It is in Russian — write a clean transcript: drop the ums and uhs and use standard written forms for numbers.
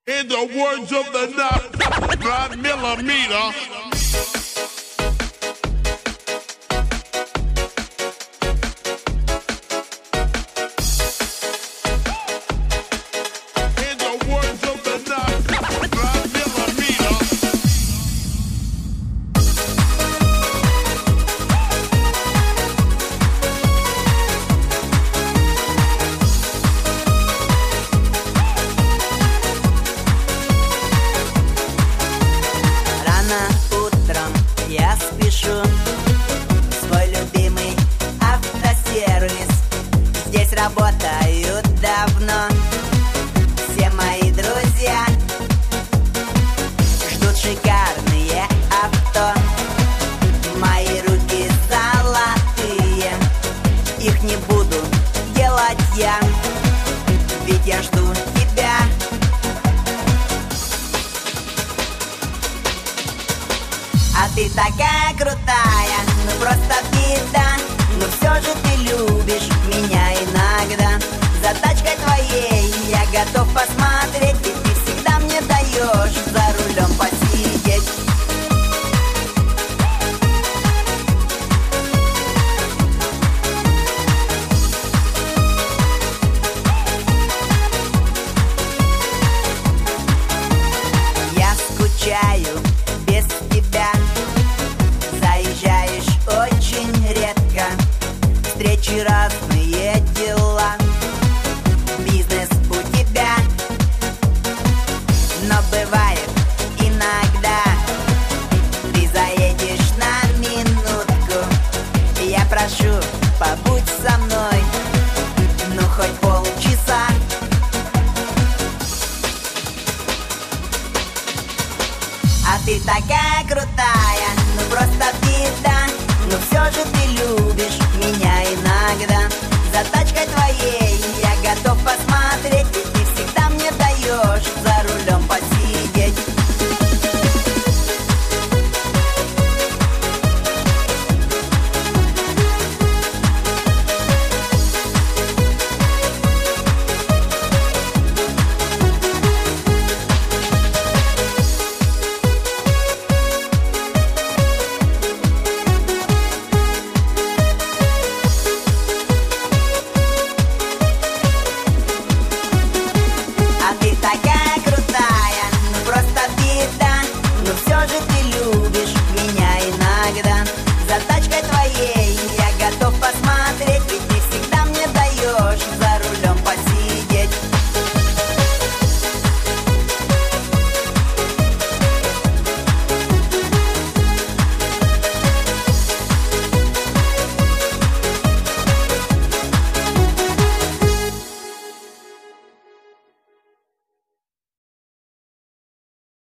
In the words of the 9mm. Я спешу в свой любимый автосервис. Здесь работают давно все мои друзья. Ждут шикарные авто. Мои руки золотые. Их не буду делать я, ведь я жду тебя. А ты такая крутая, ну просто беда. Но все же ты любишь меня иногда. За тачкой твоей я готов посмотреть, ведь ты всегда мне даешь за рулем посидеть. Я скучаю без тебя. Заезжаешь очень редко. Встречи, разные дела. Бизнес у тебя. Но бывает иногда ты заедешь на минутку. Я прошу, побудь со мной, ну хоть полчаса. А ты такая крутая, ну просто беда. Но все же ты любишь меня иногда. За тачкой твоей я готов посмотреть.